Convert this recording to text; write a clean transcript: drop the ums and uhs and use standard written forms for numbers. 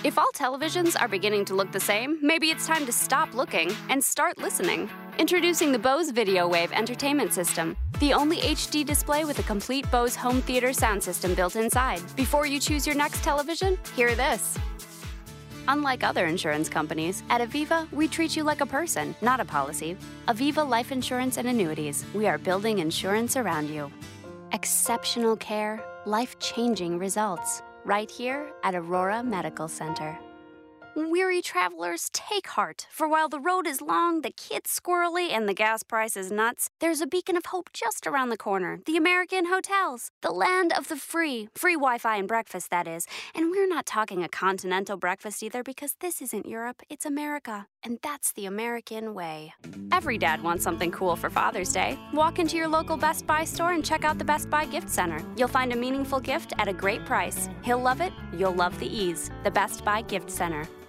If all televisions are beginning to look the same, maybe it's time to stop looking and start listening. Introducing the Bose Video Wave Entertainment System, the only HD display with a complete Bose home theater sound system built inside. Before you choose your next television, hear this. Unlike other insurance companies, at Aviva, we treat you like a person, not a policy. Aviva Life Insurance and Annuities. We are building insurance around you. Exceptional care, life-changing results. Right here at Aurora Medical Center. Weary travelers, take heart, for while the road is long, the kids squirrely, and the gas price is nuts, there's a beacon of hope just around the corner. The American Hotels, the land of the free Wi-Fi and breakfast, that is. And we're not talking a continental breakfast either, because this isn't Europe, it's America. And that's the American way. Every dad wants something cool for Father's Day. Walk into your local Best Buy store and check out the Best Buy Gift Center. You'll find a meaningful gift at a great price. He'll love it, you'll love the ease. The Best Buy Gift Center.